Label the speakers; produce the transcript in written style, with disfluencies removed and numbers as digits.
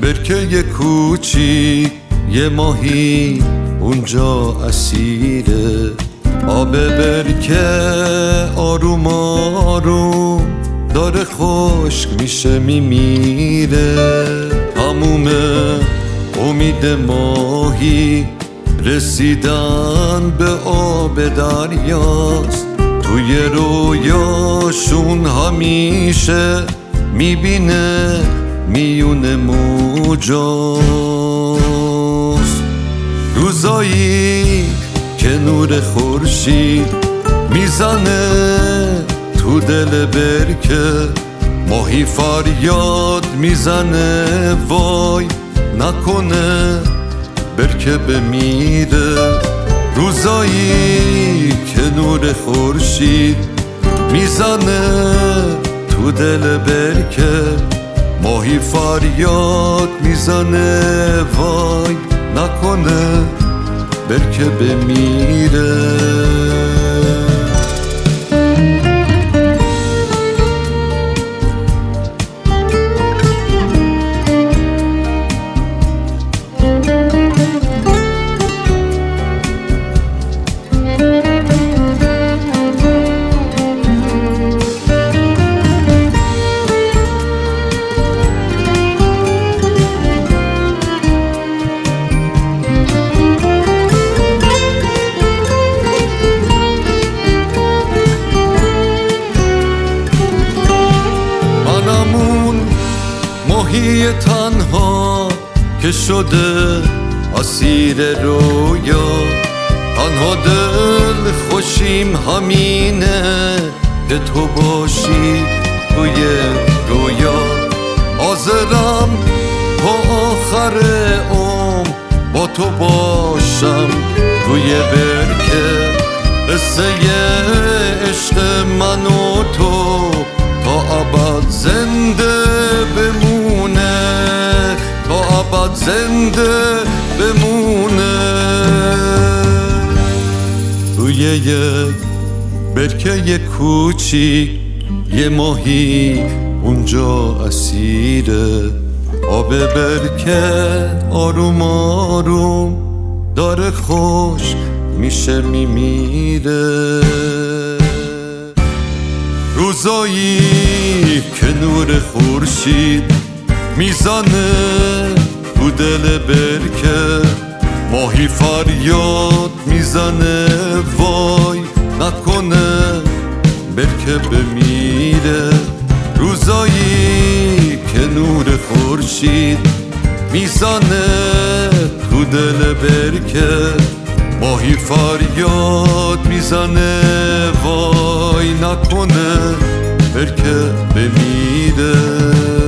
Speaker 1: برکه کوچیک یه ماهی اونجا اسیره، آب برکه آروم آروم داره خشک میشه میمیره. تموم امید ماهی رسیدن به آب دریاست، توی رویاشون همیشه میبینه میون موجاست. روزایی که نور خورشید میزنه تو دل برکه، ماهی فریاد میزنه وای نکنه برکه بمیره. روزایی که نور خورشید میزنه تو دل برکه، ماهی فریاد میزنه وای نکنه برکه بمیره. ماهی تنها که شده اسیر رویا، تنها دل خوشیم همینه که تو باشی توی رویا. حاضرم تا آخر عمر با تو باشم توی برکه، قصه عشق من و تو تا ابد زنده بمونه، تا ابد زنده بمونه. توی یک برکه کوچیک یه ماهی اونجا اسیره، آب برکه آروم آروم داره خشک میشه میمیره. روزایی که نور خورشید میزنه تو دل برکه، ماهی فریاد میزنه وای نکنه برکه بمیره. روزایی که نور خورشید میزنه تو دل برکه، ماهی فریاد میزنه وای نکنه برکه بمیره.